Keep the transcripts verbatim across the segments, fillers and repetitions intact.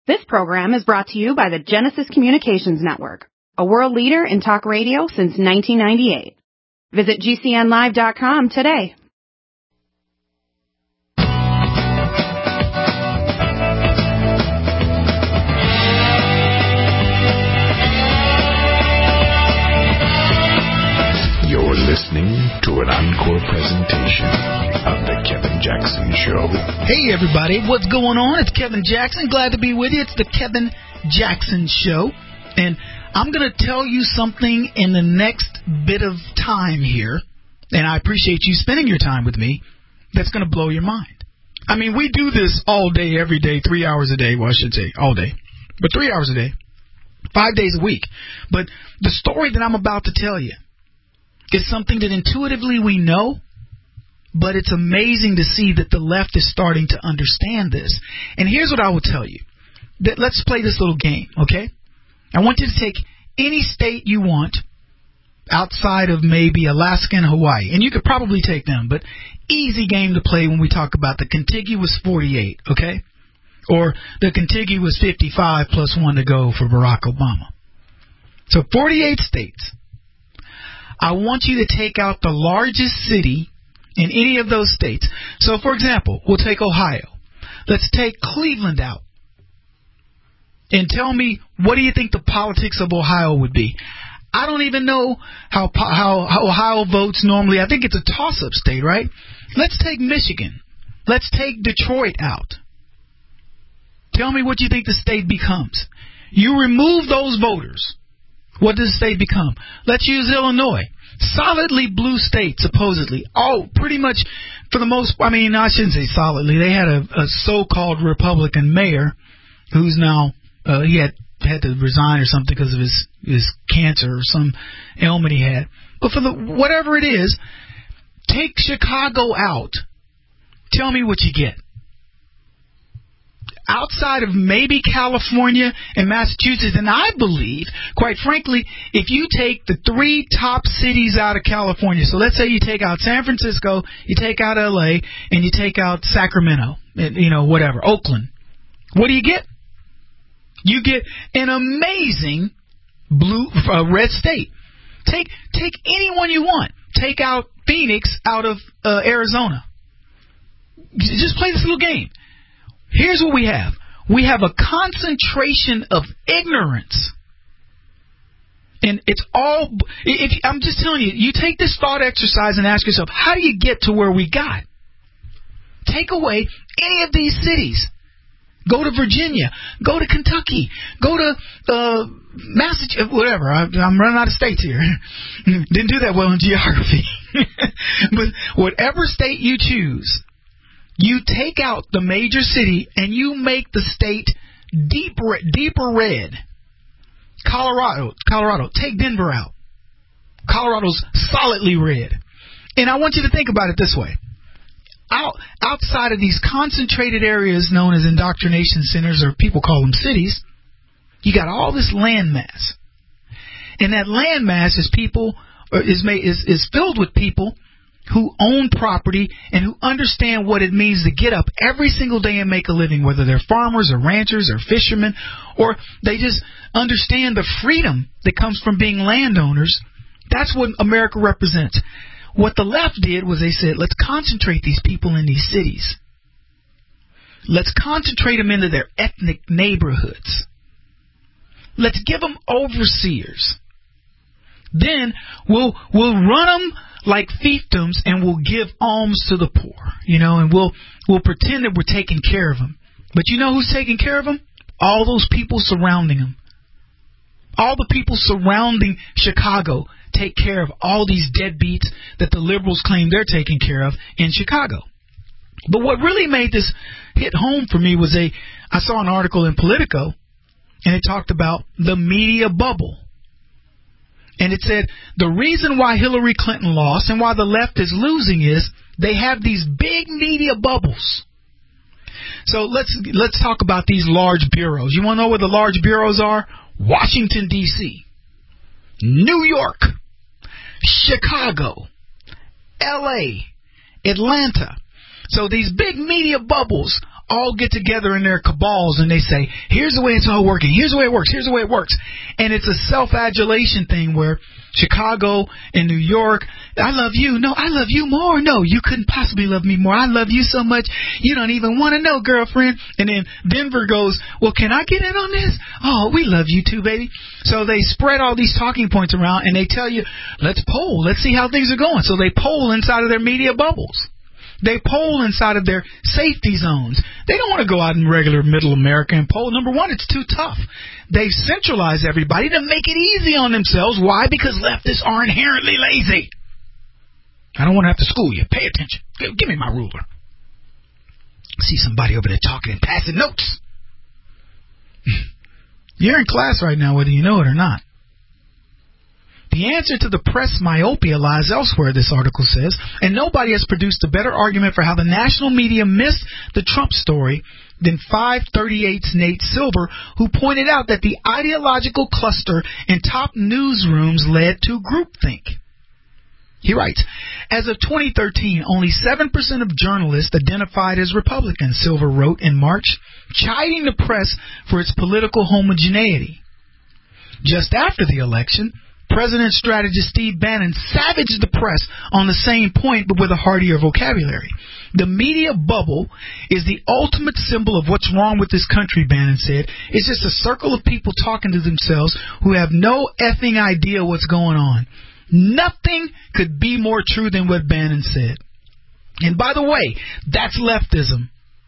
This program is brought to you by the Genesis Communications Network, a world leader in talk radio since nineteen ninety-eight. Visit G C N live dot com today. You're listening to an encore presentation of The Kevin Jackson Show. Hey, everybody. What's going on? It's Kevin Jackson. Glad to be with you. It's The Kevin Jackson Show. And I'm going to tell you something in the next bit of time here, and I appreciate you spending your time with me, that's going to blow your mind. I mean, we do this all day, every day, three hours a day. Well, I should say all day, but three hours a day, five days a week. But the story that I'm about to tell you is something that intuitively we know, but it's amazing to see that the left is starting to understand this. And here's what I will tell you. That let's play this little game, okay? I want you to take any state you want outside of maybe Alaska and Hawaii, and you could probably take them, but easy game to play when we talk about the contiguous forty-eight, okay? Or the contiguous fifty-five plus one to go for Barack Obama. So forty-eight states. I want you to take out the largest city in any of those states. So, for example, we'll take Ohio. Let's take Cleveland out. And tell me, what do you think the politics of Ohio would be? I don't even know how, how, how Ohio votes normally. I think it's a toss-up state, right? Let's take Michigan. Let's take Detroit out. Tell me what you think the state becomes. You remove those voters. What does the state become? Let's use Illinois. Solidly blue state, supposedly. Oh, pretty much, for the most, I mean, I shouldn't say solidly. They had a, a so-called Republican mayor who's now, uh, he had, had to resign or something because of his, his cancer or some ailment he had. But for the, whatever it is, take Chicago out. Tell me what you get. Outside of maybe California and Massachusetts, and I believe, quite frankly, if you take the three top cities out of California, so let's say you take out San Francisco, you take out L A, and you take out Sacramento, you know, whatever, Oakland, what do you get? You get an amazing blue, uh, red state. Take take anyone you want. Take out Phoenix out of uh, Arizona. Just play this little game. Here's what we have. We have a concentration of ignorance. And it's all, if, I'm just telling you, you take this thought exercise and ask yourself, how do you get to where we got? Take away any of these cities. Go to Virginia. Go to Kentucky. Go to uh, Massachusetts, whatever. I, I'm running out of states here. Didn't do that well in geography. But whatever state you choose, you take out the major city and you make the state deep, deeper red. Colorado, Colorado, take Denver out. Colorado's solidly red. And I want you to think about it this way. Out, outside of these concentrated areas known as indoctrination centers, or people call them cities, you got all this landmass. And that landmass is people, or is, made, is, is filled with people who own property and who understand what it means to get up every single day and make a living, whether they're farmers or ranchers or fishermen, or they just understand the freedom that comes from being landowners. That's what America represents. What the left did was they said, let's concentrate these people in these cities. Let's concentrate them into their ethnic neighborhoods. Let's give them overseers. Then we'll we'll run them like fiefdoms, and we'll give alms to the poor, you know, and we'll we'll pretend that we're taking care of them. But you know who's taking care of them? All those people surrounding them. All the people surrounding Chicago take care of all these deadbeats that the liberals claim they're taking care of in Chicago. But what really made this hit home for me was a I saw an article in Politico, and it talked about the media bubble. And it said the reason why Hillary Clinton lost and why the left is losing is they have these big media bubbles. So let's let's talk about these large bureaus. You want to know where the large bureaus are? Washington, D C, New York, Chicago, L A, Atlanta. So these big media bubbles all get together in their cabals and they say, here's the way it's all working, here's the way it works, here's the way it works. And it's a self-adulation thing where Chicago and New York, I love you. No, I love you more. No, you couldn't possibly love me more. I love you so much you don't even want to know, girlfriend. And then Denver goes, well, can I get in on this? Oh, we love you too, baby. So they spread all these talking points around and they tell you, let's poll. Let's see how things are going. So they poll inside of their media bubbles. They poll inside of their safety zones. They don't want to go out in regular middle America and poll. Number one, it's too tough. They centralize everybody to make it easy on themselves. Why? Because leftists are inherently lazy. I don't want to have to school you. Pay attention. Give, give me my ruler. See somebody over there talking and passing notes. You're in class right now, whether you know it or not. The answer to the press myopia lies elsewhere, this article says, and nobody has produced a better argument for how the national media missed the Trump story than five thirty-eight's Nate Silver, who pointed out that the ideological cluster in top newsrooms led to groupthink. He writes, as of twenty thirteen, only seven percent of journalists identified as Republicans, Silver wrote in March, chiding the press for its political homogeneity. Just after the election, President strategist Steve Bannon savaged the press on the same point but with a heartier vocabulary. The media bubble is the ultimate symbol of what's wrong with this country, Bannon said. It's just a circle of people talking to themselves who have no effing idea what's going on. Nothing could be more true than what Bannon said. And by the way, that's leftism.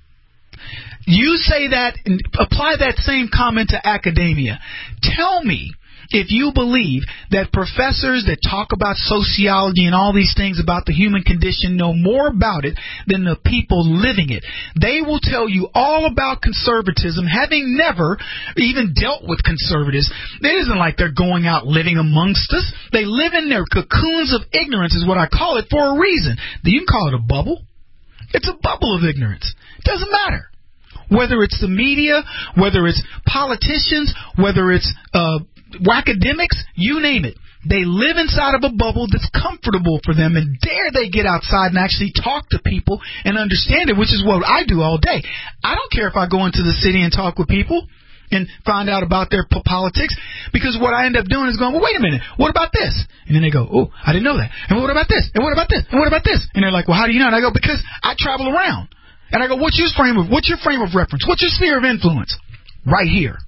You say that and apply that same comment to academia. Tell me if you believe that professors that talk about sociology and all these things about the human condition know more about it than the people living it. They will tell you all about conservatism, having never even dealt with conservatives. It isn't like they're going out living amongst us. They live in their cocoons of ignorance is what I call it for a reason. You can call it a bubble. It's a bubble of ignorance. It doesn't matter. Whether it's the media, whether it's politicians, whether it's uh academics, you name it. They live inside of a bubble that's comfortable for them, and dare they get outside and actually talk to people and understand it, which is what I do all day. I don't care if I go into the city and talk with people and find out about their p- politics, because what I end up doing is going, well, wait a minute, what about this? And then they go, oh, I didn't know that. And what about this? And what about this? And what about this? And they're like, well, how do you know? And I go, because I travel around. And I go, what's your frame of, what's your frame of reference? What's your sphere of influence? Right here.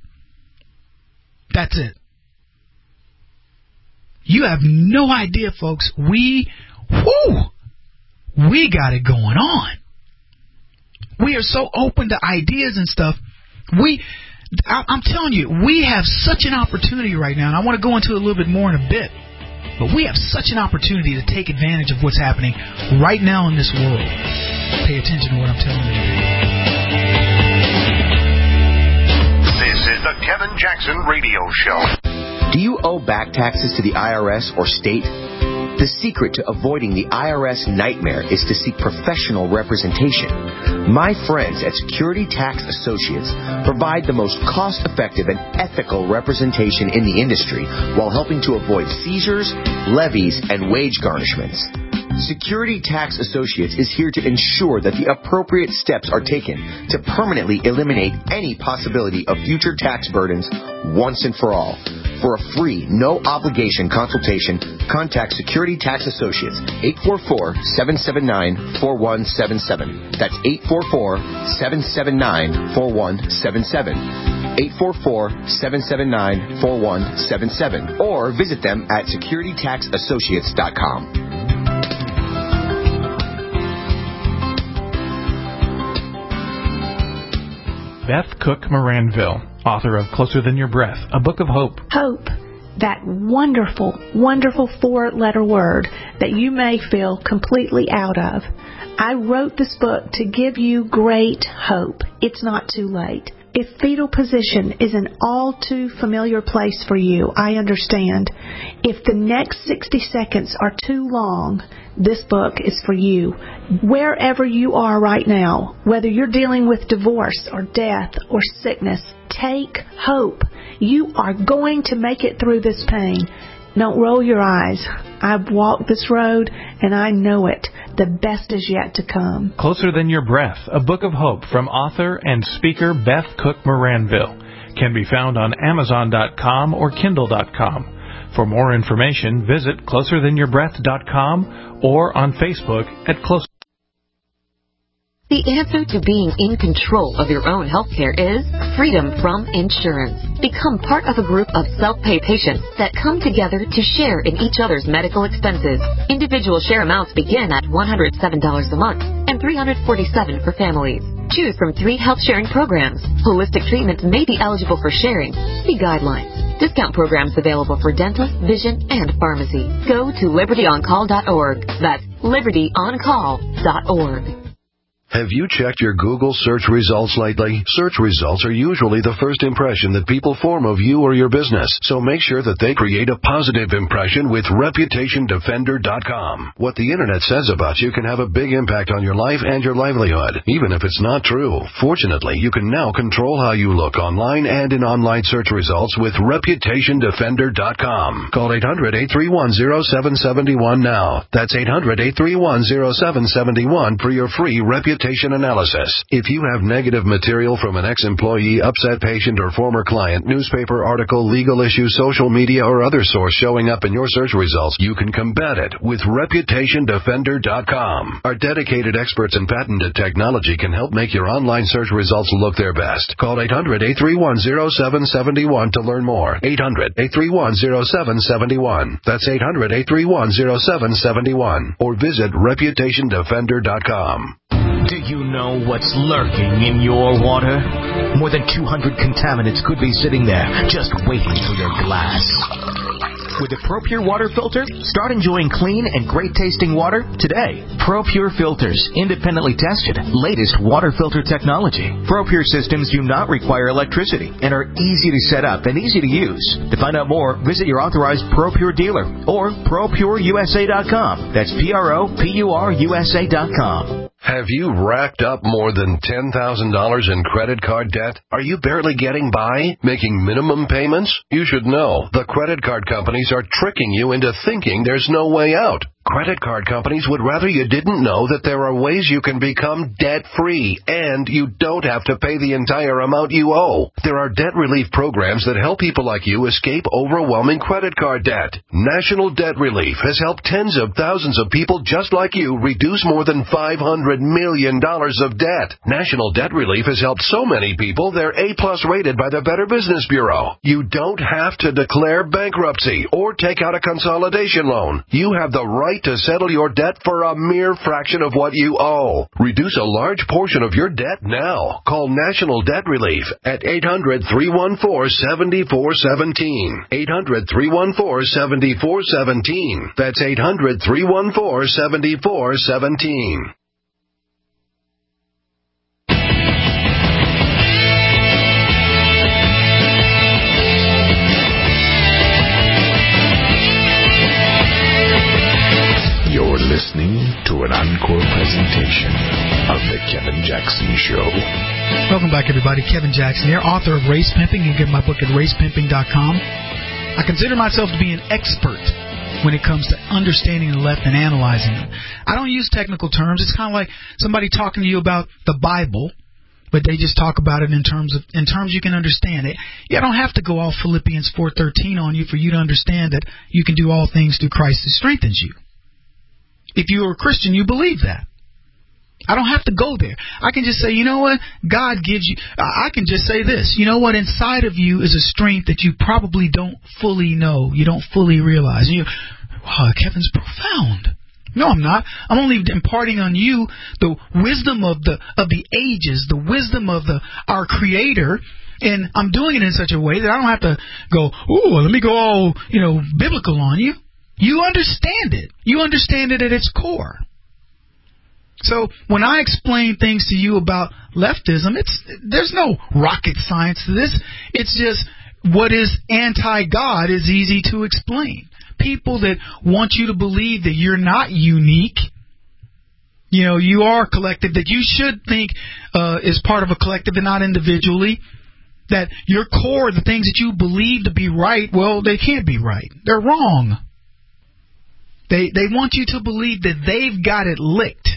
That's it. You have no idea, folks. We, whoo, we got it going on. We are so open to ideas and stuff. We, I, I'm telling you, we have such an opportunity right now, and I want to go into it a little bit more in a bit, but we have such an opportunity to take advantage of what's happening right now in this world. Pay attention to what I'm telling you. This is the Kevin Jackson Radio Show. Do you owe back taxes to the I R S or state? The secret to avoiding the I R S nightmare is to seek professional representation. My friends at Security Tax Associates provide the most cost-effective and ethical representation in the industry while helping to avoid seizures, levies, and wage garnishments. Security Tax Associates is here to ensure that the appropriate steps are taken to permanently eliminate any possibility of future tax burdens once and for all. For a free, no-obligation consultation, contact Security Tax Associates, eight four four, seven seven nine, four one seven seven. That's eight four four, seven seven nine, four one seven seven. eight four four, seven seven nine, four one seven seven. Or visit them at security tax associates dot com. Beth Cook Moranville, author of Closer Than Your Breath, a book of hope. Hope, that wonderful, wonderful four-letter word that you may feel completely out of. I wrote this book to give you great hope. It's not too late. If fetal position is an all too familiar place for you, I understand. If the next sixty seconds are too long, this book is for you. Wherever you are right now, whether you're dealing with divorce or death or sickness, take hope. You are going to make it through this pain. Don't roll your eyes. I've walked this road, and I know it. The best is yet to come. Closer Than Your Breath, a book of hope from author and speaker Beth Cook Moranville, can be found on Amazon dot com or Kindle dot com. For more information, visit closer than your breath dot com or on Facebook at Closer. The answer to being in control of your own healthcare is freedom from insurance. Become part of a group of self-pay patients that come together to share in each other's medical expenses. Individual share amounts begin at one hundred seven dollars a month and three hundred forty-seven dollars for families. Choose from three health sharing programs. Holistic treatments may be eligible for sharing. See guidelines. Discount programs available for dental, vision, and pharmacy. Go to liberty on call dot org. That's liberty on call dot org. Have you checked your Google search results lately? Search results are usually the first impression that people form of you or your business, so make sure that they create a positive impression with reputation defender dot com. What the Internet says about you can have a big impact on your life and your livelihood, even if it's not true. Fortunately, you can now control how you look online and in online search results with reputation defender dot com. Call eight hundred, eight three one, zero seven seven one now. That's eight hundred, eight three one, zero seven seven one for your free reputation analysis. If you have negative material from an ex-employee, upset patient, or former client, newspaper article, legal issue, social media, or other source showing up in your search results, you can combat it with reputation defender dot com. Our dedicated experts in patented technology can help make your online search results look their best. Call eight hundred, eight three one, zero seven seven one to learn more. eight hundred, eight three one, zero seven seven one. That's eight hundred, eight three one, zero seven seven one. Or visit reputation defender dot com. Do you know what's lurking in your water? More than two hundred contaminants could be sitting there, just waiting for your glass. With a ProPure water filter, start enjoying clean and great-tasting water today. ProPure filters, independently tested, latest water filter technology. ProPure systems do not require electricity and are easy to set up and easy to use. To find out more, visit your authorized ProPure dealer or pro pure U S A dot com. That's P R O P U R U S A dot com. Have you racked up more than ten thousand dollars in credit card debt? Are you barely getting by, making minimum payments? You should know, the credit card companies are tricking you into thinking there's no way out. Credit card companies would rather you didn't know that there are ways you can become debt-free, and you don't have to pay the entire amount you owe. There are debt relief programs that help people like you escape overwhelming credit card debt. National Debt Relief has helped tens of thousands of people just like you reduce more than five hundred million dollars of debt. National Debt Relief has helped so many people they're A-plus rated by the Better Business Bureau. You don't have to declare bankruptcy or take out a consolidation loan. You have the right to settle your debt for a mere fraction of what you owe. Reduce a large portion of your debt now. Call National Debt Relief at eight hundred, three one four, seven four one seven. eight hundred, three one four, seven four one seven. That's eight hundred, three one four, seven four one seven. You're listening to an encore presentation of The Kevin Jackson Show. Welcome back, everybody. Kevin Jackson here, author of Race Pimping. You can get my book at race pimping dot com. I consider myself to be an expert when it comes to understanding the left and analyzing it. I don't use technical terms. It's kind of like somebody talking to you about the Bible, but they just talk about it in terms of in terms you can understand it. You don't have to go all Philippians four thirteen on you for you to understand that you can do all things through Christ who strengthens you. If you're a Christian, you believe that. I don't have to go there. I can just say, you know what? God gives you... I can just say this. You know what? Inside of you is a strength that you probably don't fully know. You don't fully realize. And you, wow, Kevin's profound. No, I'm not. I'm only imparting on you the wisdom of the of the ages, the wisdom of the our Creator, and I'm doing it in such a way that I don't have to go, ooh, let me go all, you know, biblical on you. You understand it. You understand it at its core. So when I explain things to you about leftism, it's there's no rocket science to this. It's just what is anti-God is easy to explain. People that want you to believe that you're not unique, you know, you are collective, that you should think uh, is part of a collective and not individually. that your core, the things that you believe to be right, well, they can't be right. They're wrong. They they want you to believe that they've got it licked.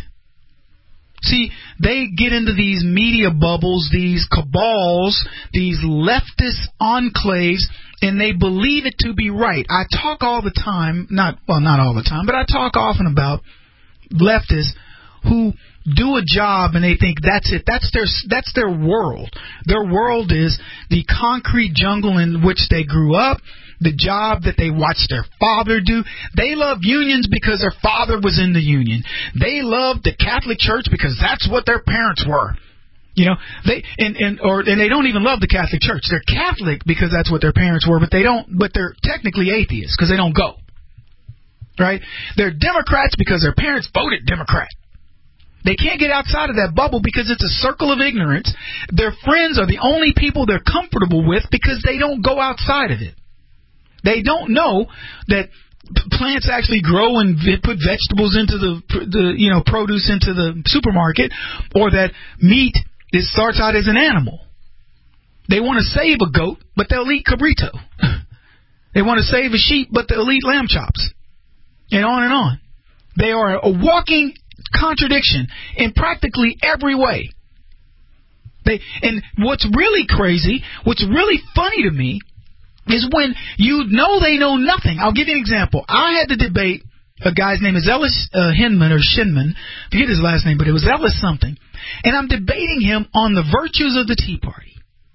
See, they get into these media bubbles, these cabals, these leftist enclaves, and they believe it to be right. I talk all the time, not well, not all the time, but I talk often about leftists who do a job and they think that's it. That's their that's their world. Their world is the concrete jungle in which they grew up, the job that they watched their father do. They love unions because their father was in the union. They love the Catholic Church because that's what their parents were. You know, they and, and or and they don't even love the Catholic Church. They're Catholic because that's what their parents were, but they don't but they're technically atheists because they don't go. Right? They're Democrats because their parents voted Democrat. They can't get outside of that bubble because it's a circle of ignorance. Their friends are the only people they're comfortable with because they don't go outside of it. They don't know that plants actually grow and put vegetables into the, the you know, produce into the supermarket, or that meat it starts out as an animal. They want to save a goat, but they'll eat cabrito. They want to save a sheep, but they'll eat lamb chops. And on and on. They are a walking contradiction in practically every way. They and what's really crazy, what's really funny to me, is when you know they know nothing. I'll give you an example. I had to debate a guy's name is Ellis uh, Hinman or Shinman. I forget his last name, but it was Ellis something. And I'm debating him on the virtues of the Tea Party.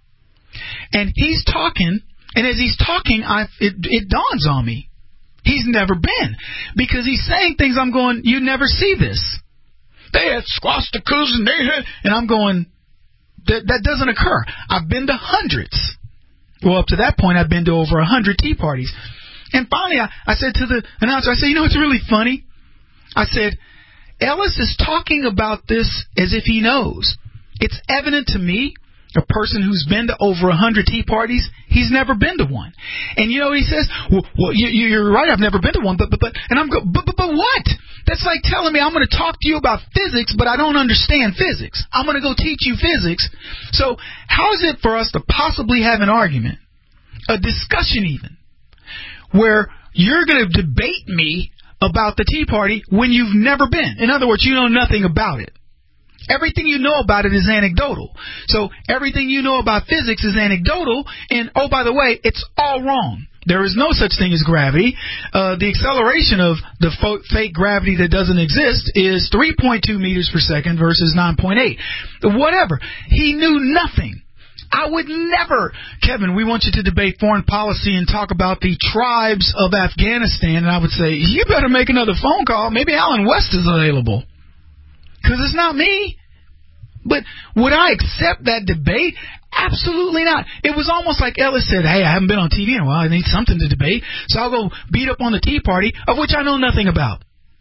And he's talking, and as he's talking, I it, it dawns on me. He's never been. Because he's saying things I'm going, you never see this. They had swastikas and they had, and I'm going, that, that doesn't occur. I've been to hundreds. Well, up to that point, I've been to over a hundred tea parties. And finally, I, I said to the announcer, I said, you know what's really funny? I said, Ellis is talking about this as if he knows. It's evident to me, a person who's been to over a hundred tea parties, he's never been to one. And you know what he says? Well, well you, you're right, I've never been to one, but but but, and I'm go, but, but but what? That's like telling me I'm going to talk to you about physics, but I don't understand physics. I'm going to go teach you physics. So how is it for us to possibly have an argument, a discussion even, where you're going to debate me about the Tea Party when you've never been? In other words, you know nothing about it. Everything you know about it is anecdotal. So everything you know about physics is anecdotal, and oh, by the way, it's all wrong. There is no such thing as gravity. Uh, the acceleration of the fo- fake gravity that doesn't exist is three point two meters per second versus nine point eight. Whatever. He knew nothing. I would never, Kevin, we want you to debate foreign policy and talk about the tribes of Afghanistan, and I would say, you better make another phone call. Maybe Alan West is available. Because it's not me. But would I accept that debate? Absolutely not. It was almost like Ellis said, hey, I haven't been on T V in a while. I need something to debate. So I'll go beat up on the Tea Party, of which I know nothing about.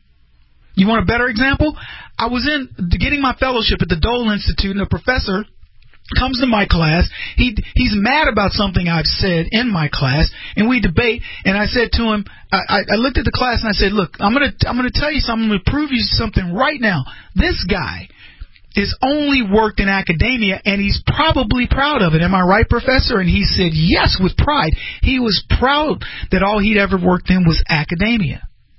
You want a better example? I was in getting my fellowship at the Dole Institute, and a professor comes to my class. He He's mad about something I've said in my class, and we debate. And I said to him, I, I looked at the class, and I said, look, I'm going to I'm going to tell you something. I'm going to prove you something right now. This guy is only worked in academia, and he's probably proud of it. Am I right, Professor? And he said, yes, with pride. He was proud that all he'd ever worked in was academia.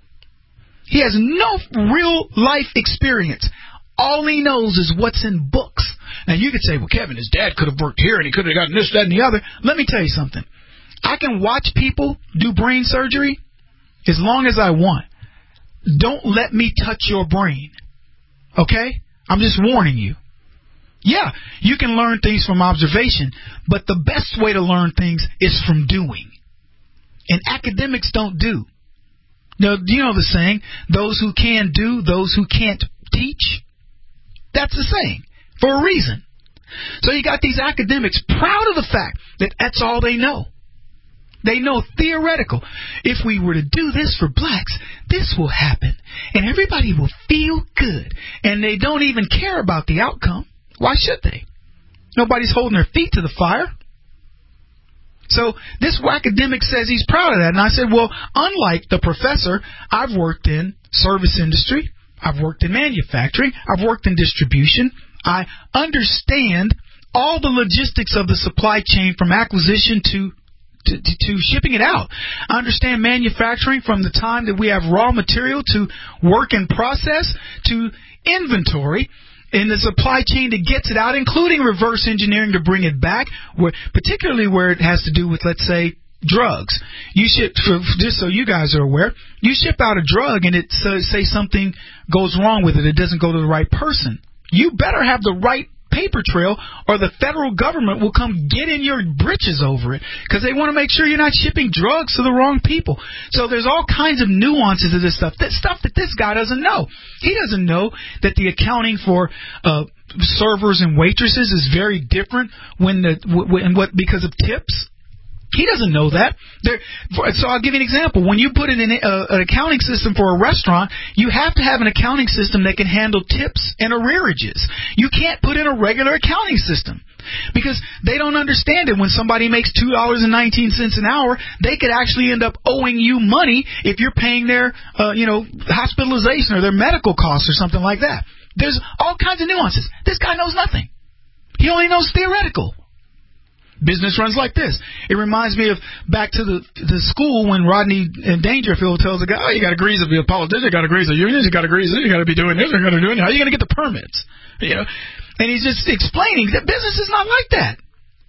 He has no real life experience. All he knows is what's in books. Now, you could say, well, Kevin, his dad could have worked here, and he could have gotten this, that, and the other. Let me tell you something. I can watch people do brain surgery as long as I want. Don't let me touch your brain. Okay? I'm just warning you. Yeah, you can learn things from observation, but the best way to learn things is from doing. And academics don't do. Now, you know the saying, those who can do, those who can't teach? That's the saying, for a reason. So you got these academics proud of the fact that that's all they know. They know theoretical. If we were to do this for blacks, this will happen. And everybody will feel good. And they don't even care about the outcome. Why should they? Nobody's holding their feet to the fire. So this academic says he's proud of that. And I said, well, unlike the professor, I've worked in service industry. I've worked in manufacturing. I've worked in distribution. I understand all the logistics of the supply chain from acquisition to To, to, to shipping it out. I understand manufacturing from the time that we have raw material to work in process to inventory in the supply chain that gets it out, including reverse engineering to bring it back, where, particularly where it has to do with, let's say, drugs. You ship, just so you guys are aware, you ship out a drug and it uh, say something goes wrong with it. It doesn't go to the right person. You better have the right paper trail or the federal government will come get in your britches over it because they want to make sure you're not shipping drugs to the wrong people. So there's all kinds of nuances to this stuff. This stuff that this guy doesn't know. He doesn't know that the accounting for uh, servers and waitresses is very different when the when what because of tips. He doesn't know that. There, so I'll give you an example. When you put in an, uh, an accounting system for a restaurant, you have to have an accounting system that can handle tips and arrearages. You can't put in a regular accounting system because they don't understand it. When somebody makes two dollars and nineteen cents an hour, they could actually end up owing you money if you're paying their, uh, you know, hospitalization or their medical costs or something like that. There's all kinds of nuances. This guy knows nothing. He only knows theoretical. Business runs like this. It reminds me of back to the the school when Rodney Dangerfield tells the guy, oh, you got to agree to be a politician, you got to agree to unions, you got to agree to you got to be doing this, you got to do it. How are you going to get the permits? You know, and he's just explaining that business is not like that.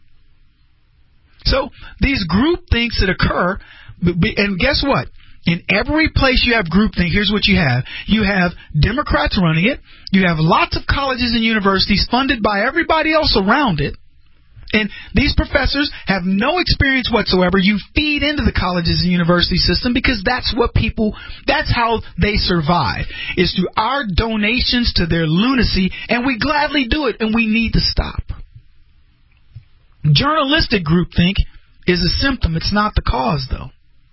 So these group thinks that occur, and guess what? In every place you have groupthink, here's what you have. You have Democrats running it. You have lots of colleges and universities funded by everybody else around it. And these professors have no experience whatsoever. You feed into the colleges and university system because that's what people, that's how they survive, is through our donations to their lunacy, and we gladly do it, and we need to stop. Journalistic groupthink is a symptom. It's not the cause, though.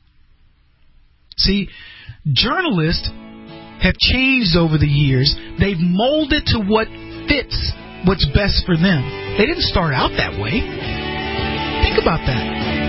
See, journalists have changed over the years. They've molded to what fits what's best for them. They didn't start out that way. Think about that.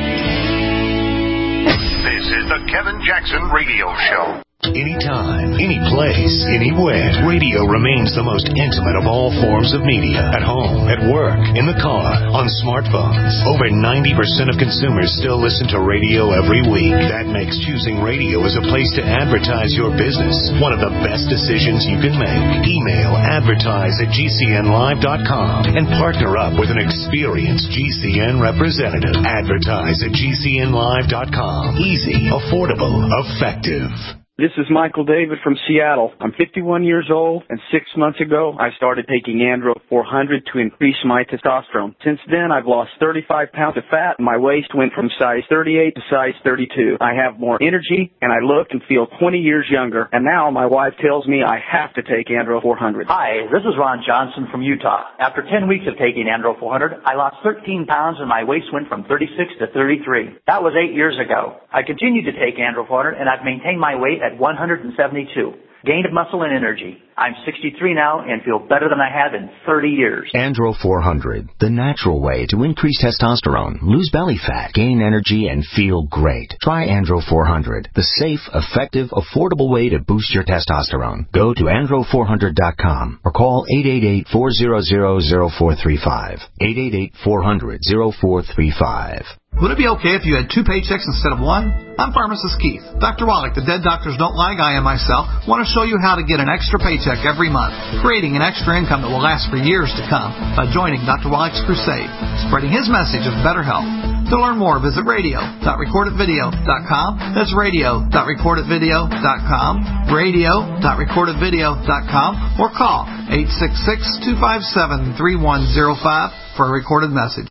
This is the Kevin Jackson Radio Show. Anytime, any place, anywhere. Radio remains the most intimate of all forms of media. At home, at work, in the car, on smartphones. Over ninety percent of consumers still listen to radio every week. That makes choosing radio as a place to advertise your business one of the best decisions you can make. Email advertise at G C N live dot com and partner up with an experienced G C N representative. Advertise at G C N live dot com. Easy, affordable, effective. This is Michael David from Seattle. I'm fifty-one years old, and six months ago, I started taking Andro four hundred to increase my testosterone. Since then, I've lost thirty-five pounds of fat, and my waist went from size thirty-eight to size thirty-two. I have more energy, and I look and feel twenty years younger, and now my wife tells me I have to take Andro four hundred. Hi, this is Ron Johnson from Utah. After ten weeks of taking Andro four hundred, I lost thirteen pounds, and my waist went from thirty-six to thirty-three. That was eight years ago. I continued to take Andro four hundred, and I've maintained my weight at one hundred seventy-two. Gained muscle and energy. I'm sixty-three now and feel better than I have in thirty years. Andro four hundred, the natural way to increase testosterone, lose belly fat, gain energy, and feel great. Try Andro four hundred, the safe, effective, affordable way to boost your testosterone. Go to andro four hundred dot com or call eight eight eight, four hundred, zero four three five. eight eight eight, four hundred, zero four three five. Would it be okay if you had two paychecks instead of one? I'm Pharmacist Keith. Doctor Wallach, the Dead Doctors Don't Lie guy, and myself want to show you how to get an extra paycheck every month, creating an extra income that will last for years to come by joining Doctor Wallach's crusade, spreading his message of better health. To learn more, visit radio dot record it video dot com. That's radio dot record it video dot com, radio dot record it video dot com, or call eight six six, two five seven, three one zero five for a recorded message.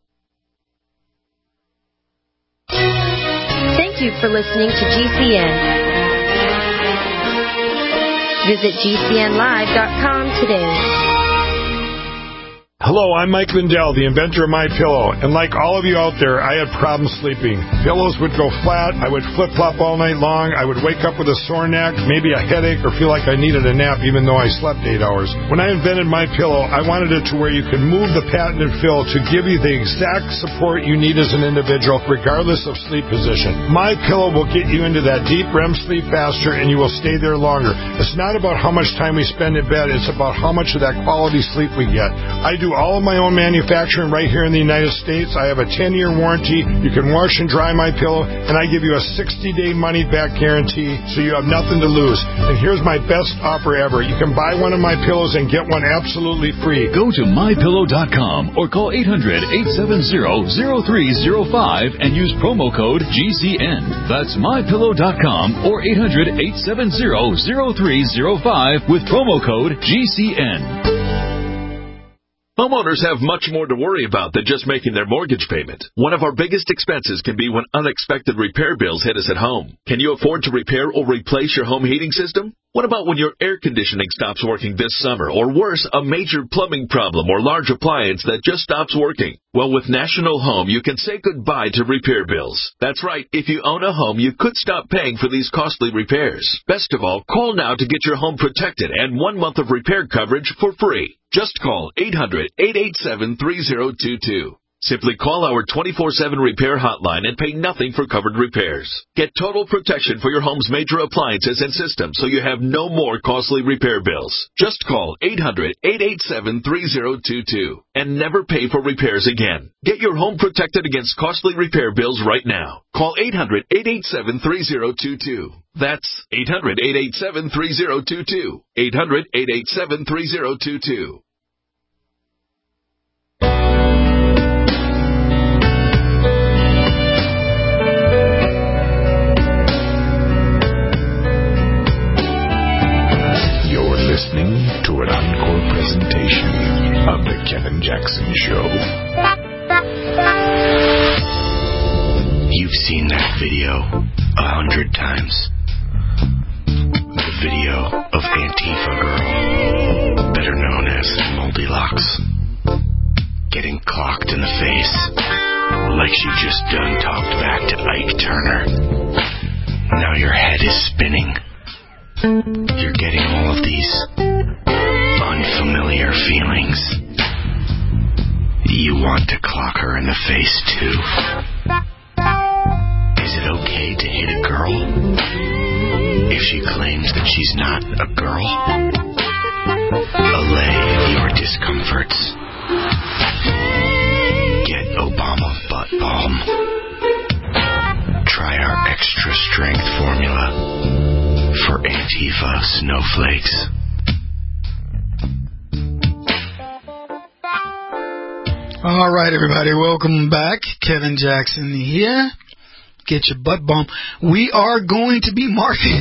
Thank you for listening to G C N. Visit G C N live dot com today. Hello, I'm Mike Lindell, the inventor of MyPillow, and like all of you out there, I had problems sleeping. Pillows would go flat, I would flip-flop all night long, I would wake up with a sore neck, maybe a headache, or feel like I needed a nap even though I slept eight hours. When I invented MyPillow, I wanted it to where you can move the patented fill to give you the exact support you need as an individual, regardless of sleep position. MyPillow will get you into that deep R E M sleep faster, and you will stay there longer. It's not about how much time we spend in bed, it's about how much of that quality sleep we get. I do do all of my own manufacturing right here in the United States. I have a ten-year warranty. You can wash and dry my pillow, and I give you a sixty-day money-back guarantee, so you have nothing to lose. And here's my best offer ever. You can buy one of my pillows and get one absolutely free. Go to my pillow dot com or call eight hundred, eight seven zero, zero three zero five and use promo code G C N. That's my pillow dot com or eight hundred, eight seven zero, zero three zero five with promo code G C N. Homeowners have much more to worry about than just making their mortgage payment. One of our biggest expenses can be when unexpected repair bills hit us at home. Can you afford to repair or replace your home heating system? What about when your air conditioning stops working this summer? Or worse, a major plumbing problem or large appliance that just stops working? Well, with National Home, you can say goodbye to repair bills. That's right. If you own a home, you could stop paying for these costly repairs. Best of all, call now to get your home protected and one month of repair coverage for free. Just call eight hundred, eight eight seven, three zero two two. Simply call our twenty-four seven repair hotline and pay nothing for covered repairs. Get total protection for your home's major appliances and systems so you have no more costly repair bills. Just call eight hundred, eight eight seven, three zero two two and never pay for repairs again. Get your home protected against costly repair bills right now. Call eight hundred, eight eight seven, three zero two two. That's eight hundred, eight eight seven, three zero two two. eight hundred, eight eight seven, three zero two two. Listening to an encore presentation of The Kevin Jackson Show. You've seen that video a hundred times. The video of Antifa Girl, better known as Moldylocks, getting clocked in the face like she just done talked back to Ike Turner. Now your head is spinning. You're getting all of these unfamiliar feelings. You want to clock her in the face, too. Is it okay to hit a girl if she claims that she's not a girl? Allay your discomforts. Get Obama butt balm. Try our extra strength formula for Antifa snowflakes. All right, everybody, welcome back. Kevin Jackson here. Get your butt bomb. We are going to be marketing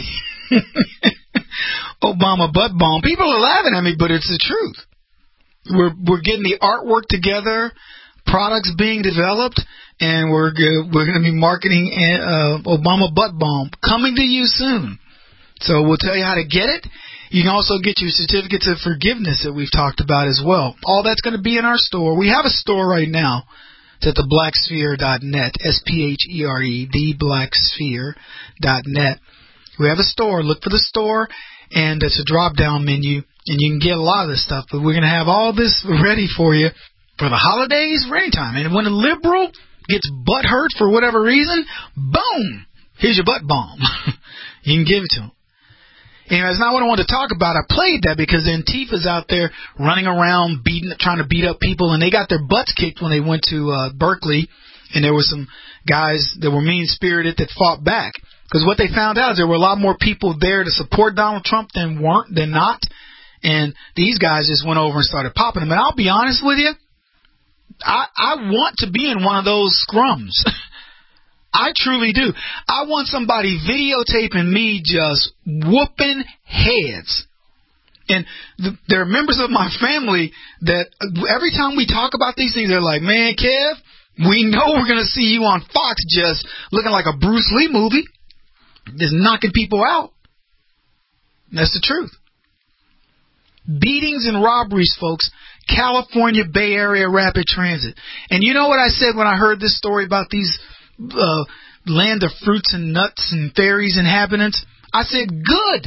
Obama butt bomb. People are laughing at me, but it's the truth. We're we're getting the artwork together, products being developed, and we're we're going to be marketing uh, Obama butt bomb coming to you soon. So we'll tell you how to get it. You can also get your certificates of forgiveness that we've talked about as well. All that's going to be in our store. We have a store right now. It's at the black sphere dot net, S P H E R E, the black sphere dot net. We have a store. Look for the store, and it's a drop-down menu, and you can get a lot of this stuff. But we're going to have all this ready for you for the holidays, for any time. And when a liberal gets butthurt for whatever reason, boom, here's your butt bomb. You can give it to them. Anyway, that's not what I wanted to talk about. I played that because Antifa's out there running around, beating, trying to beat up people, and they got their butts kicked when they went to uh, Berkeley, and there were some guys that were mean-spirited that fought back. Because what they found out is there were a lot more people there to support Donald Trump than weren't, than not, and these guys just went over and started popping them. And I'll be honest with you, I, I want to be in one of those scrums. I truly do. I want somebody videotaping me just whooping heads. And th- there are members of my family that every time we talk about these things, they're like, man, Kev, we know we're going to see you on Fox just looking like a Bruce Lee movie, just knocking people out. That's the truth. Beatings and robberies, folks. California Bay Area Rapid Transit. And you know what I said when I heard this story about these Uh, land of fruits and nuts and fairies inhabitants? I said, good.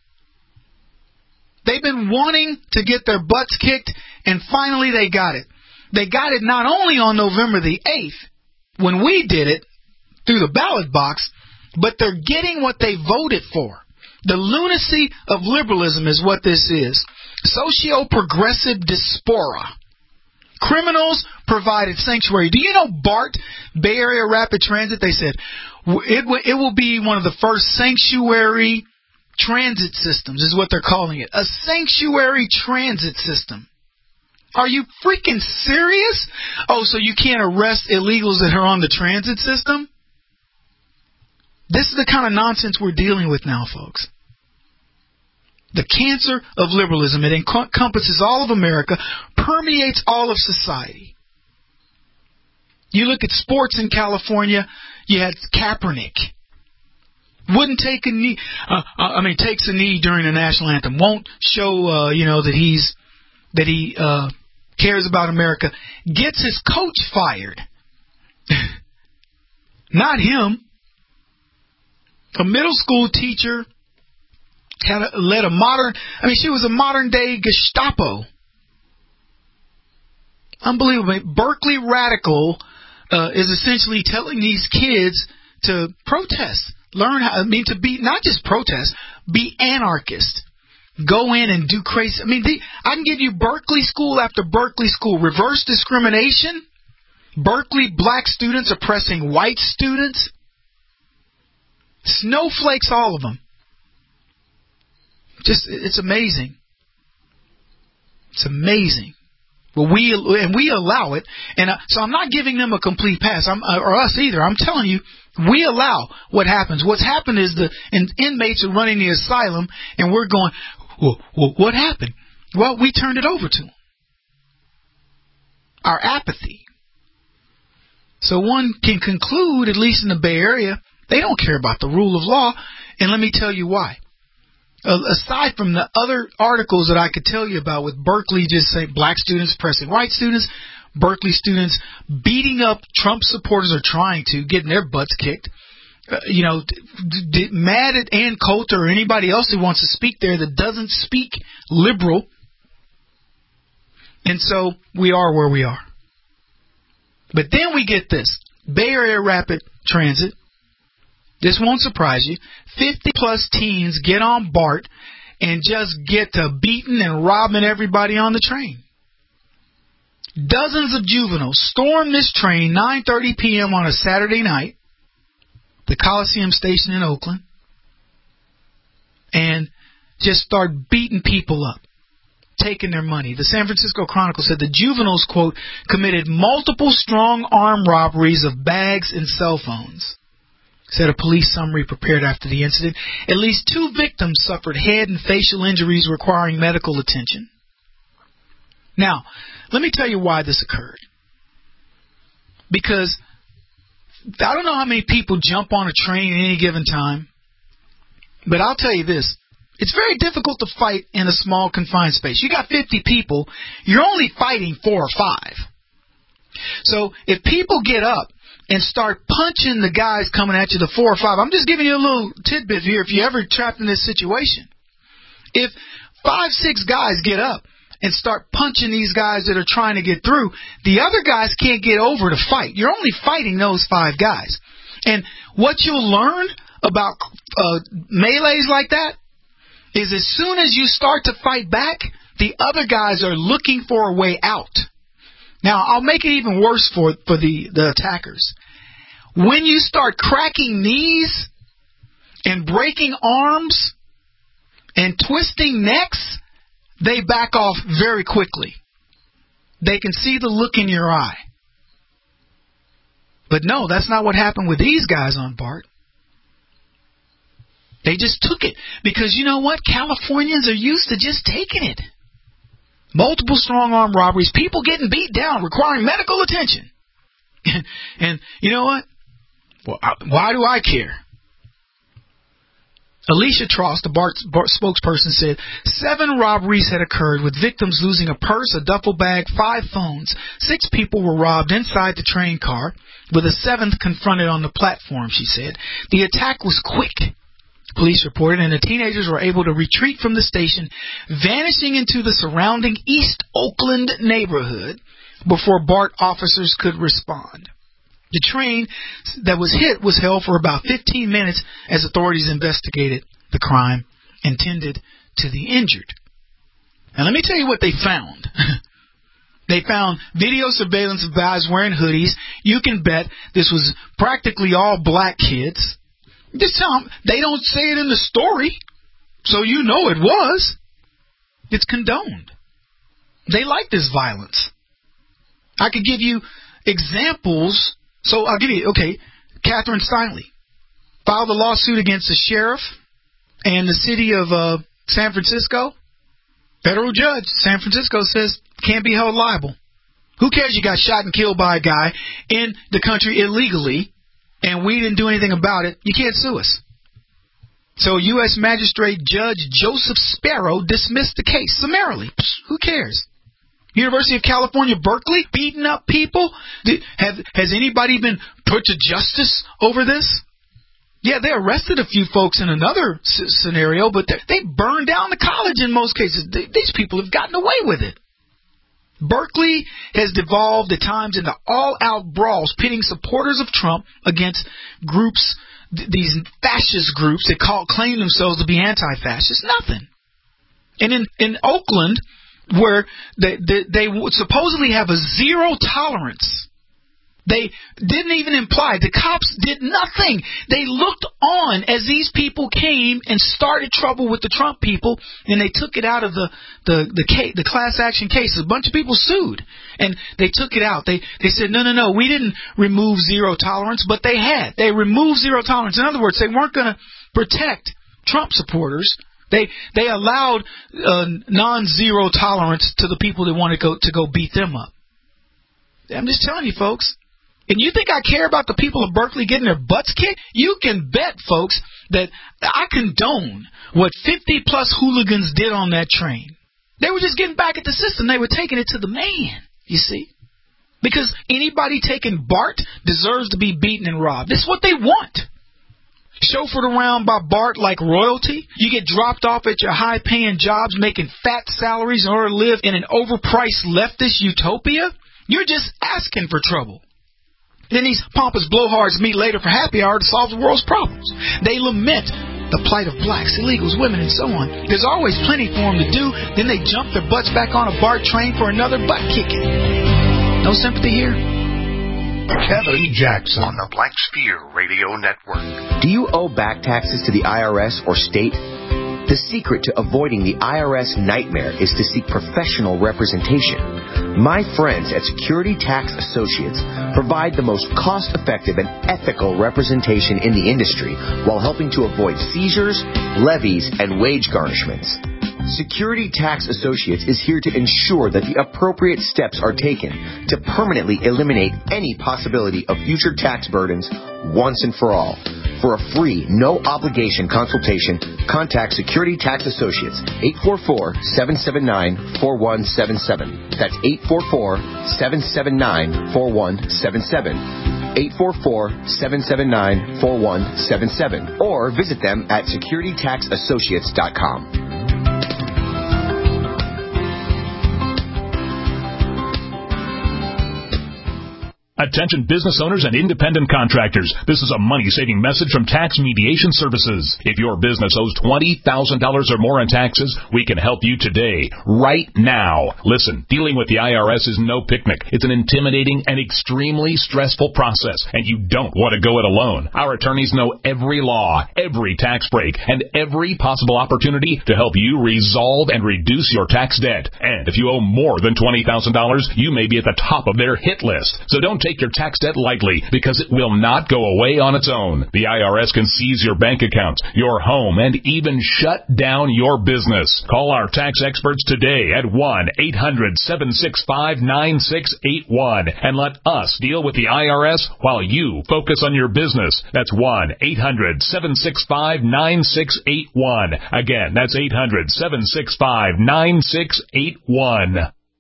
They've been wanting to get their butts kicked, and finally they got it. They got it not only on November the eighth, when we did it through the ballot box, but they're getting what they voted for. The lunacy of liberalism is what this is. Socio-progressive diaspora. Criminals provided sanctuary. Do you know BART, Bay Area Rapid Transit? They said it, w- it will be one of the first sanctuary transit systems, is what they're calling it. A sanctuary transit system. Are you freaking serious? Oh, so you can't arrest illegals that are on the transit system? This is the kind of nonsense we're dealing with now, folks. The cancer of liberalism. It encompasses all of America, permeates all of society. You look at sports in California, you had Kaepernick. Wouldn't take a knee, uh, I mean, takes a knee during the national anthem. Won't show, uh, you know, that he's, that he, uh, cares about America. Gets his coach fired. Not him. A middle school teacher had a, led a modern, I mean, she was a modern day Gestapo. Unbelievable. Berkeley Radical uh, is essentially telling these kids to protest. Learn how, I mean, to be, not just protest, be anarchist. Go in and do crazy. I mean, the, I can give you Berkeley school after Berkeley school. Reverse discrimination. Berkeley black students oppressing white students. Snowflakes, all of them. Just, it's amazing. It's amazing. Well, we and we allow it, and uh, so I'm not giving them a complete pass, I'm, uh, or us either. I'm telling you, we allow what happens. What's happened is the in, inmates are running the asylum, and we're going, well, well, what happened? Well, we turned it over to them. Our apathy. So one can conclude, at least in the Bay Area, they don't care about the rule of law, and let me tell you why. Uh, aside from the other articles that I could tell you about, with Berkeley just saying black students pressing white students, Berkeley students beating up Trump supporters, or trying to, getting their butts kicked. Uh, you know, d- d- mad at Ann Coulter or anybody else who wants to speak there that doesn't speak liberal. And so we are where we are. But then we get this. Bay Area Rapid Transit. This won't surprise you. fifty plus teens get on BART and just get to beating and robbing everybody on the train. Dozens of juveniles storm this train nine thirty p.m. on a Saturday night, the Coliseum station in Oakland, and just start beating people up, taking their money. The San Francisco Chronicle said the juveniles, quote, committed multiple strong arm robberies of bags and cell phones. Said a police summary prepared after the incident. At least two victims suffered head and facial injuries requiring medical attention. Now, let me tell you why this occurred. Because I don't know how many people jump on a train at any given time, but I'll tell you this. It's very difficult to fight in a small confined space. You got fifty people, you're only fighting four or five. So if people get up and start punching the guys coming at you, the four or five. I'm just giving you a little tidbit here if you're ever trapped in this situation. If five, six guys get up and start punching these guys that are trying to get through, the other guys can't get over to fight. You're only fighting those five guys. And what you'll learn about uh, melees like that is as soon as you start to fight back, the other guys are looking for a way out. Now, I'll make it even worse for, for the, the attackers. When you start cracking knees and breaking arms and twisting necks, they back off very quickly. They can see the look in your eye. But no, that's not what happened with these guys on BART. They just took it. Because you know what? Californians are used to just taking it. Multiple strong-arm robberies, people getting beat down, requiring medical attention. And you know what? Well, why do I care? Alicia Trost, the BART, BART spokesperson, said seven robberies had occurred with victims losing a purse, a duffel bag, five phones. Six people were robbed inside the train car, with a seventh confronted on the platform, she said. The attack was quick, police reported, and the teenagers were able to retreat from the station, vanishing into the surrounding East Oakland neighborhood before BART officers could respond. The train that was hit was held for about fifteen minutes as authorities investigated the crime and tended to the injured. Now let me tell you what they found. They found video surveillance of guys wearing hoodies. You can bet this was practically all black kids. Just tell them, they don't say it in the story, so you know it was. It's condoned. They like this violence. I could give you examples. So I'll give you, okay, Catherine Steinle filed a lawsuit against the sheriff and the city of uh, San Francisco. Federal judge, San Francisco, says can't be held liable. Who cares you got shot and killed by a guy in the country illegally and we didn't do anything about it? You can't sue us. So U S Magistrate Judge Joseph Sparrow dismissed the case summarily. Psh, who cares? University of California, Berkeley, beating up people? Have, has anybody been put to justice over this? Yeah, they arrested a few folks in another s- scenario, but they burned down the college in most cases. They, these people have gotten away with it. Berkeley has devolved at times into all-out brawls, pitting supporters of Trump against groups, th- these fascist groups that call, claim themselves to be anti-fascist. Nothing. And in, in Oakland, where they, they, they supposedly have a zero tolerance, they didn't even imply, the cops did nothing. They looked on as these people came and started trouble with the Trump people, and they took it out of the the the, case, the class action case. A bunch of people sued, and they took it out. They they said, no, no, no, we didn't remove zero tolerance, but they had. They removed zero tolerance. In other words, they weren't going to protect Trump supporters. They they allowed uh, non-zero tolerance to the people that wanted to go, to go beat them up. I'm just telling you, folks. And you think I care about the people of Berkeley getting their butts kicked? You can bet, folks, that I condone what fifty-plus hooligans did on that train. They were just getting back at the system. They were taking it to the man, you see. Because anybody taking BART deserves to be beaten and robbed. That's what they want. Chauffeured around by BART like royalty. You get dropped off at your high-paying jobs making fat salaries in order to live in an overpriced leftist utopia. You're just asking for trouble. Then these pompous blowhards meet later for happy hour to solve the world's problems. They lament the plight of blacks, illegals, women, and so on. There's always plenty for them to do. Then they jump their butts back on a BART train for another butt kicking. No sympathy here? Kevin Jackson on the Black Sphere Radio Network. Do you owe back taxes to the I R S or state? The secret to avoiding the I R S nightmare is to seek professional representation. My friends at Security Tax Associates provide the most cost-effective and ethical representation in the industry while helping to avoid seizures, levies, and wage garnishments. Security Tax Associates is here to ensure that the appropriate steps are taken to permanently eliminate any possibility of future tax burdens once and for all. For a free, no-obligation consultation, contact Security Tax Associates, eight four four, seven seven nine, four one seven seven. That's eight four four, seven seven nine, four one seven seven. eight four four, seven seven nine, four one seven seven. Or visit them at security tax associates dot com. Attention business owners and independent contractors. This is a money-saving message from Tax Mediation Services. If your business owes twenty thousand dollars or more in taxes, we can help you today, right now. Listen, dealing with the I R S is no picnic. It's an intimidating and extremely stressful process, and you don't want to go it alone. Our attorneys know every law, every tax break, and every possible opportunity to help you resolve and reduce your tax debt. And if you owe more than twenty thousand dollars, you may be at the top of their hit list. So don't take your tax debt lightly, because it will not go away on its own. The I R S can seize your bank accounts, your home, and even shut down your business. Call our tax experts today at one eight hundred, seven six five, nine six eight one and let us deal with the I R S while you focus on your business. That's one eight hundred, seven six five, nine six eight one. Again, that's eight hundred, seven six five, nine six eight one.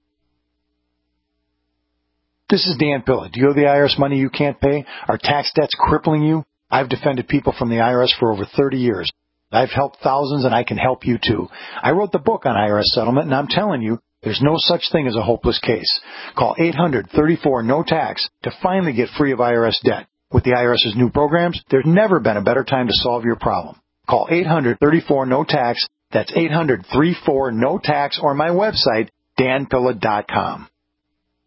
This is Dan Pilla. Do you owe the I R S money you can't pay? Are tax debts crippling you? I've defended people from the I R S for over thirty years. I've helped thousands, and I can help you too. I wrote the book on I R S settlement, and I'm telling you, there's no such thing as a hopeless case. Call eight hundred, thirty-four, no tax to finally get free of I R S debt. With the IRS's new programs, there's never been a better time to solve your problem. Call eight hundred, thirty-four, no tax. That's eight hundred, thirty-four, no tax, or my website, dan pilla dot com.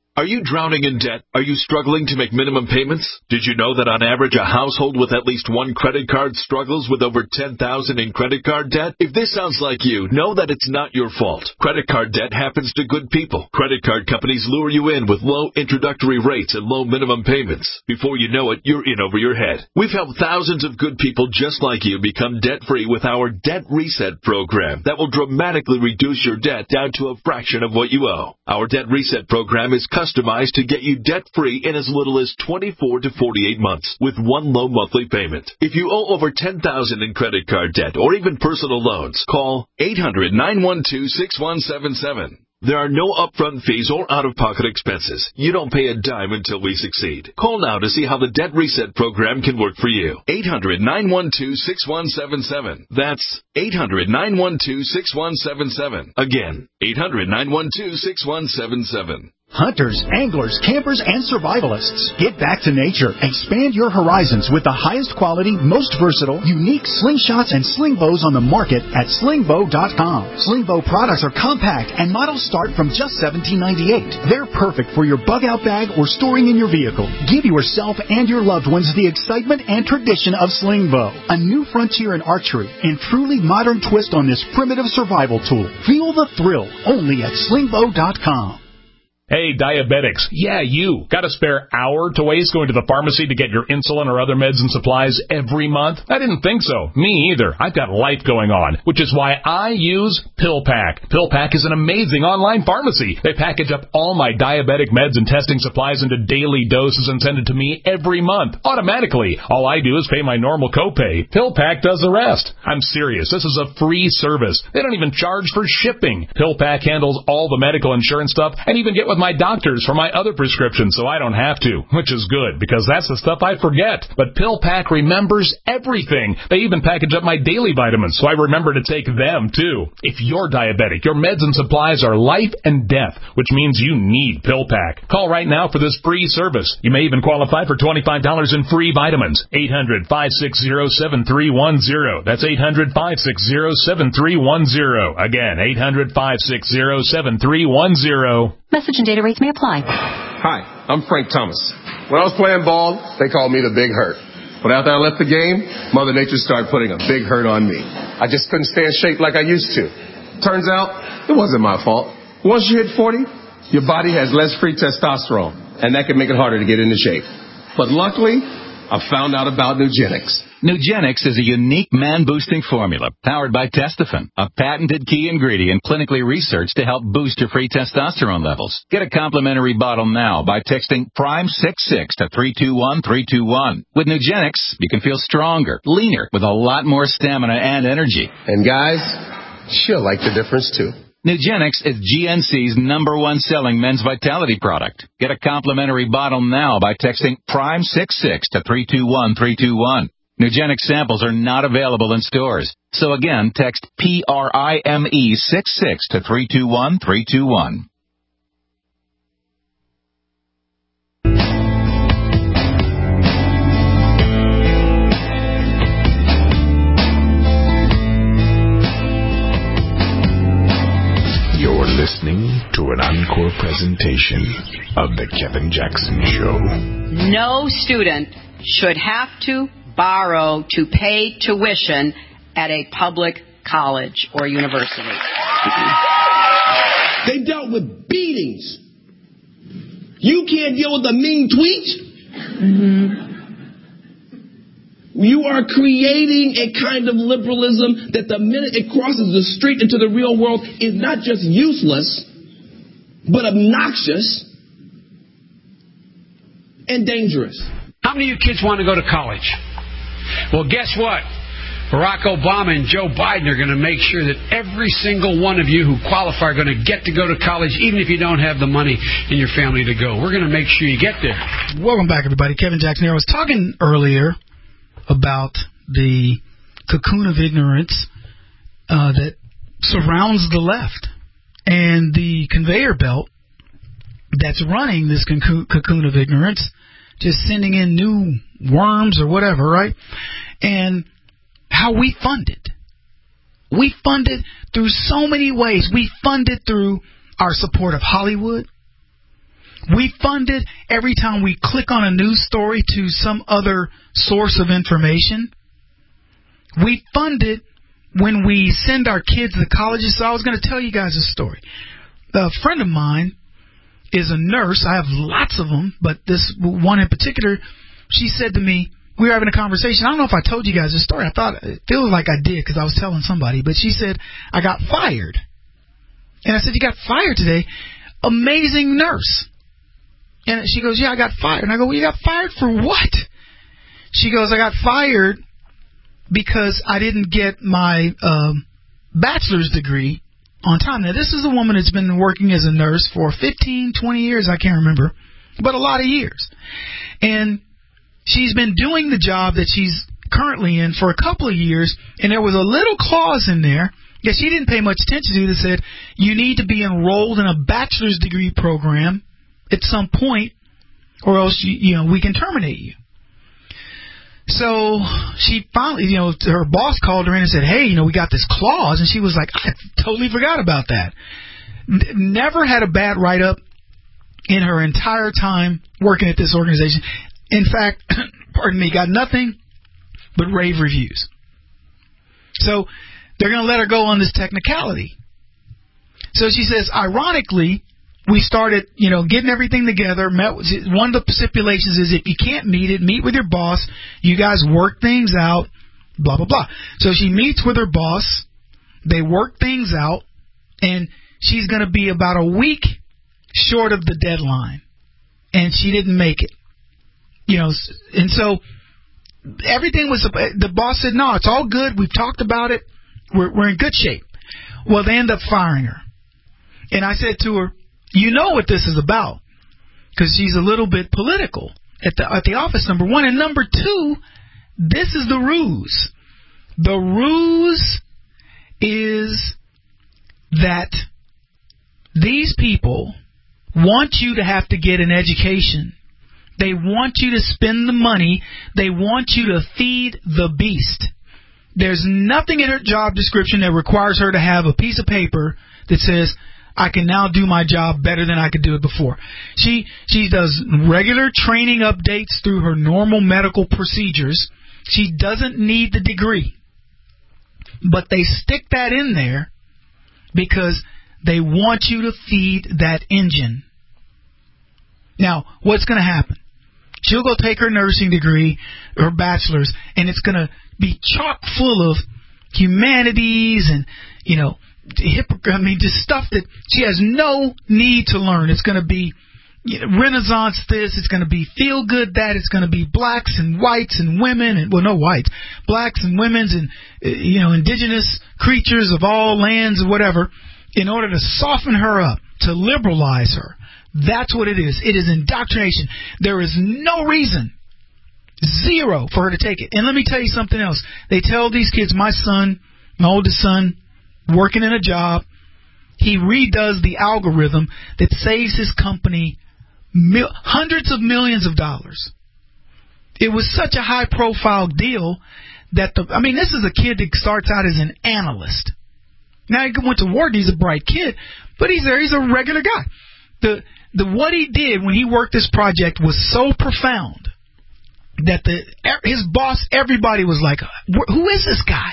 Are you drowning in debt? Are you struggling to make minimum payments? Did you know that on average a household with at least one credit card struggles with over ten thousand dollars in credit card debt? If this sounds like you, know that it's not your fault. Credit card debt happens to good people. Credit card companies lure you in with low introductory rates and low minimum payments. Before you know it, you're in over your head. We've helped thousands of good people just like you become debt-free with our Debt Reset program that will dramatically reduce your debt down to a fraction of what you owe. Our Debt Reset program is customized to get you debt-free in as little as twenty-four to forty-eight months with one low monthly payment. If you owe over ten thousand dollars in credit card debt or even personal loans, call eight hundred, nine one two, six one seven seven. There are no upfront fees or out-of-pocket expenses. You don't pay a dime until we succeed. Call now to see how the Debt Reset program can work for you. eight hundred, nine one two, six one seven seven. That's eight hundred, nine one two, six one seven seven. Again, eight hundred, nine one two, six one seven seven. Hunters, anglers, campers, and survivalists. Get back to nature. Expand your horizons with the highest quality, most versatile, unique slingshots and sling bows on the market at sling bow dot com. Sling bow products are compact and models start from just seventeen ninety-eight. They're perfect for your bug out bag or storing in your vehicle. Give yourself and your loved ones the excitement and tradition of sling bow, a new frontier in archery and truly modern twist on this primitive survival tool. Feel the thrill only at sling bow dot com. Hey, diabetics. Yeah, you. Got a spare hour to waste going to the pharmacy to get your insulin or other meds and supplies every month? I didn't think so. Me either. I've got life going on, which is why I use PillPack. PillPack is an amazing online pharmacy. They package up all my diabetic meds and testing supplies into daily doses and send it to me every month, automatically. All I do is pay my normal copay. PillPack does the rest. I'm serious. This is a free service. They don't even charge for shipping. PillPack handles all the medical insurance stuff and even get with my doctors for my other prescriptions so I don't have to, which is good because that's the stuff I forget. But PillPack remembers everything. They even package up my daily vitamins so I remember to take them too. If you're diabetic, your meds and supplies are life and death, which means you need PillPack. Call right now for this free service. You may even qualify for twenty-five dollars in free vitamins. eight hundred, five six zero, seven three one zero. That's eight hundred, five six zero, seven three one zero. Again, eight hundred, five six zero, seven three one zero. Message and data rates may apply. Hi, I'm Frank Thomas. When I was playing ball, they called me the Big Hurt. But after I left the game, Mother Nature started putting a big hurt on me. I just couldn't stay in shape like I used to. Turns out, it wasn't my fault. Once you hit forty, your body has less free testosterone, and that can make it harder to get into shape. But luckily, I found out about Nugenix. Nugenix is a unique man-boosting formula powered by Testofen, a patented key ingredient clinically researched to help boost your free testosterone levels. Get a complimentary bottle now by texting prime six six to three two one three two one. With Nugenix, you can feel stronger, leaner, with a lot more stamina and energy. And guys, she'll like the difference too. Nugenix is G N C's number one selling men's vitality product. Get a complimentary bottle now by texting prime six six to three two one three two one. Nugenix samples are not available in stores. So again, text P R I M E six six to three two one three two one. You're listening to an encore presentation of The Kevin Jackson Show. No student should have to borrow to pay tuition at a public college or university. They dealt with beatings. You can't deal with a mean tweet? Mm-hmm. You are creating a kind of liberalism that the minute it crosses the street into the real world is not just useless, but obnoxious and dangerous. How many of you kids want to go to college? Well, guess what? Barack Obama and Joe Biden are going to make sure that every single one of you who qualify are going to get to go to college, even if you don't have the money in your family to go. We're going to make sure you get there. Welcome back, everybody. Kevin Jackson here. I was talking earlier about the cocoon of ignorance uh, that surrounds the left and the conveyor belt that's running this cocoon of ignorance, just sending in new worms or whatever, right? And how we fund it. We fund it through so many ways. We fund it through our support of Hollywood. We fund it every time we click on a news story to some other source of information. We fund it when we send our kids to colleges. So I was going to tell you guys a story. A friend of mine is a nurse. I have lots of them, but this one in particular, she said to me, we were having a conversation. I don't know if I told you guys this story. I thought it feels like I did because I was telling somebody. But she said, I got fired. And I said, you got fired today? Amazing nurse. And she goes, yeah, I got fired. And I go, well, you got fired for what? She goes, I got fired because I didn't get my um, bachelor's degree on time. Now, this is a woman that's been working as a nurse for fifteen, twenty years. I can't remember, but a lot of years. And she's been doing the job that she's currently in for a couple of years, and there was a little clause in there that she didn't pay much attention to that said you need to be enrolled in a bachelor's degree program at some point, or else you, you know we can terminate you. So she finally, you know, her boss called her in and said, hey, you know, we got this clause, and she was like, I totally forgot about that. N- never had a bad write-up in her entire time working at this organization. In fact, pardon me, got nothing but rave reviews. So they're going to let her go on this technicality. So she says, ironically, we started, you know, getting everything together. Met with, one of the stipulations is if you can't meet it, meet with your boss. You guys work things out, blah, blah, blah. So she meets with her boss. They work things out, and she's going to be about a week short of the deadline. And she didn't make it. You know, and so everything was, the boss said, no, it's all good. We've talked about it. We're, we're in good shape. Well, they end up firing her. And I said to her, you know what this is about, because she's a little bit political at the at the office, number one. And number two, this is the ruse. The ruse is that these people want you to have to get an education. They want you to spend the money. They want you to feed the beast. There's nothing in her job description that requires her to have a piece of paper that says, I can now do my job better than I could do it before. She she does regular training updates through her normal medical procedures. She doesn't need the degree. But they stick that in there because they want you to feed that engine. Now, what's going to happen? She'll go take her nursing degree, her bachelor's, and it's going to be chock full of humanities and, you know, I mean, just stuff that she has no need to learn. It's going to be, you know, Renaissance this. It's going to be feel good that. It's going to be blacks and whites and women and, well, no whites, blacks and women's and, you know, indigenous creatures of all lands or whatever, in order to soften her up, to liberalize her. That's what it is. It is indoctrination. There is no reason, zero, for her to take it. And let me tell you something else. They tell these kids, my son, my oldest son, working in a job, he redoes the algorithm that saves his company mil- hundreds of millions of dollars. It was such a high-profile deal that the, I mean, this is a kid that starts out as an analyst. Now he went to Wharton. He's a bright kid, but he's there. He's a regular guy. The the what he did when he worked this project was so profound that the his boss, everybody was like, "Who is this guy?"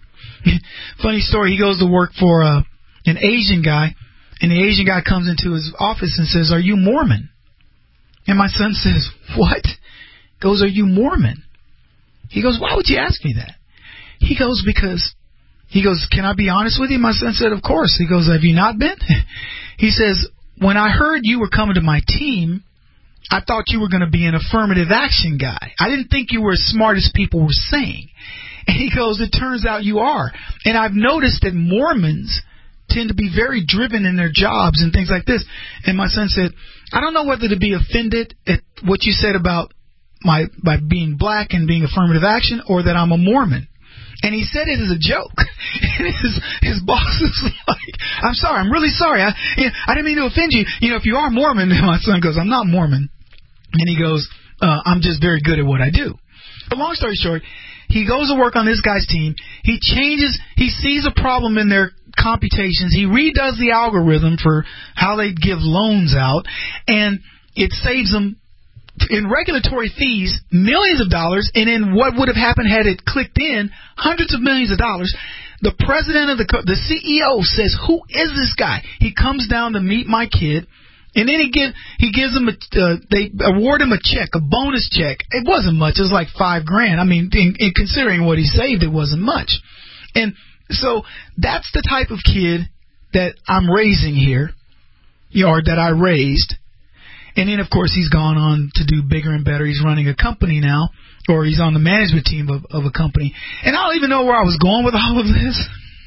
Funny story. He goes to work for uh, an Asian guy, and the Asian guy comes into his office and says, "Are you Mormon?" And my son says, "What?" Goes, "Are you Mormon?" He goes, "Why would you ask me that?" He goes, "Because." He goes, "Can I be honest with you?" My son said, "Of course." He goes, "Have you not been?" He says, "When I heard you were coming to my team, I thought you were going to be an affirmative action guy. I didn't think you were as smart as people were saying." And he goes, "It turns out you are. And I've noticed that Mormons tend to be very driven in their jobs and things like this." And my son said, "I don't know whether to be offended at what you said about my by being black and being affirmative action, or that I'm a Mormon." And he said it as a joke. And his, his boss is like, "I'm sorry, I'm really sorry. I, you know, I didn't mean to offend you. You know, if you are Mormon," and my son goes, "I'm not Mormon." And he goes, uh, "I'm just very good at what I do." But long story short, he goes to work on this guy's team. He changes, he sees a problem in their computations. He redoes the algorithm for how they give loans out, and it saves them in regulatory fees millions of dollars, and in what would have happened had it clicked in, hundreds of millions of dollars. The president of the co- the C E O says, "Who is this guy?" He comes down to meet my kid, and then he give he gives him a uh, they award him a check, a bonus check. It wasn't much. It was like five grand. I mean, in, in considering what he saved, it wasn't much. And so that's the type of kid that I'm raising here, you know, or that I raised. And then, of course, he's gone on to do bigger and better. He's running a company now, or he's on the management team of, of a company. And I don't even know where I was going with all of this.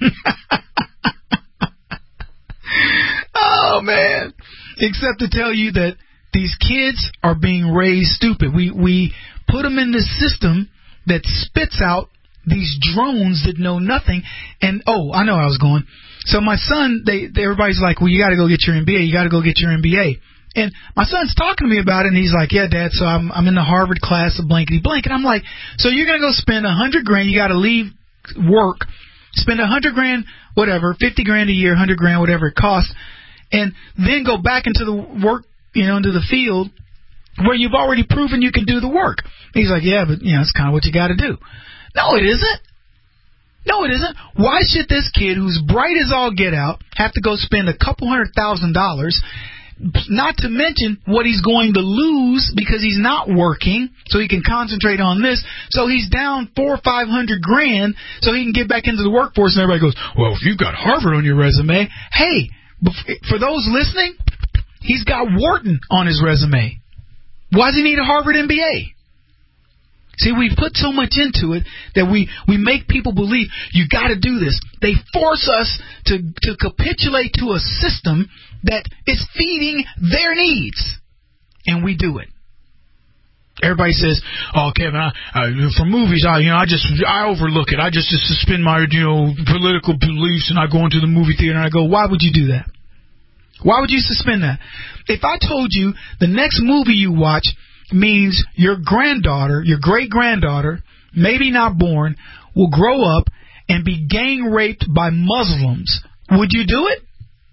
Oh, man. Except to tell you that these kids are being raised stupid. We, we put them in this system that spits out these drones that know nothing. And, oh, I know where I was going. So my son, they, they everybody's like, well, you got to go get your M B A. You got to go get your M B A. And my son's talking to me about it, and he's like, yeah, Dad, so I'm I'm in the Harvard class of blankety blank. And I'm like, so you're going to go spend a hundred grand, you got to leave work, spend a hundred grand, whatever, fifty grand a year, a hundred grand, whatever it costs, and then go back into the work, you know, into the field where you've already proven you can do the work. And he's like, yeah, but, you know, it's kind of what you got to do. No, it isn't. No, it isn't. Why should this kid, who's bright as all get out, have to go spend a couple hundred thousand dollars, not to mention what he's going to lose because he's not working, so he can concentrate on this. So he's down four or five hundred grand, so he can get back into the workforce. And everybody goes, "Well, if you've got Harvard on your resume, hey, for those listening, he's got Wharton on his resume. Why does he need a Harvard M B A?" See, we put so much into it that we, we make people believe you got to do this. They force us to, to capitulate to a system that is feeding their needs, and we do it. Everybody says, "Oh, Kevin, I, I, for movies, I you know I just I overlook it. I just, just suspend my you know political beliefs, and I go into the movie theater and I go, why would you do that? Why would you suspend that? If I told you the next movie you watch means your granddaughter, your great-granddaughter, maybe not born, will grow up and be gang raped by Muslims, would you do it?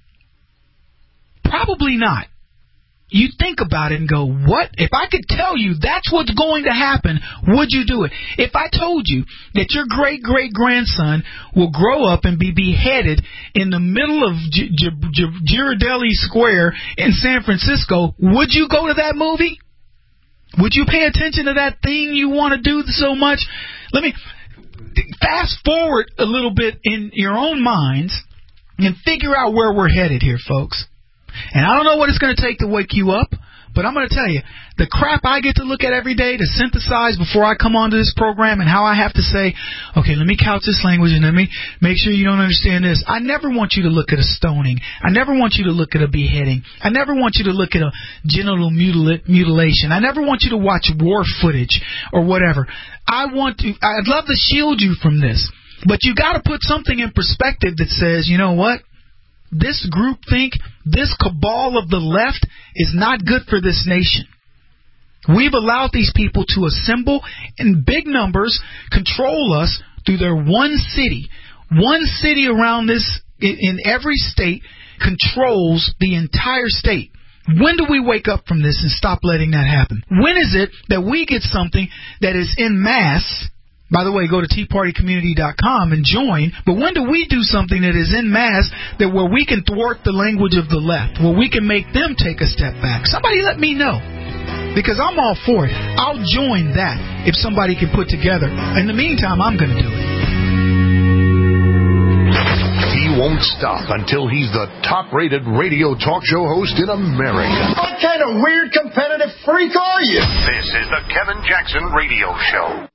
Probably not. You think about it and go, what? If I could tell you that's what's going to happen, would you do it? If I told you that your great-great-grandson will grow up and be beheaded in the middle of G- G- G- Ghirardelli Square in San Francisco, would you go to that movie? Would you pay attention to that thing you want to do so much? Let me fast forward a little bit in your own minds and figure out where we're headed here, folks. And I don't know what it's going to take to wake you up, but I'm going to tell you, the crap I get to look at every day to synthesize before I come onto this program, and how I have to say, okay, let me couch this language and let me make sure you don't understand this. I never want you to look at a stoning. I never want you to look at a beheading. I never want you to look at a genital mutil- mutilation. I never want you to watch war footage or whatever. I want to, I'd love to shield you from this, but you got to put something in perspective that says, you know what? This groupthink, this cabal of the left is not good for this nation. We've allowed these people to assemble in big numbers, control us through their one city. One city around this, in every state, controls the entire state. When do we wake up from this and stop letting that happen? When is it that we get something that is en masse? By the way, go to tea party community dot com and join. But when do we do something that is en masse, that where we can thwart the language of the left, where we can make them take a step back? Somebody let me know, because I'm all for it. I'll join that if somebody can put together. In the meantime, I'm going to do it. He won't stop until he's the top-rated radio talk show host in America. What kind of weird competitive freak are you? This is the Kevin Jackson Radio Show.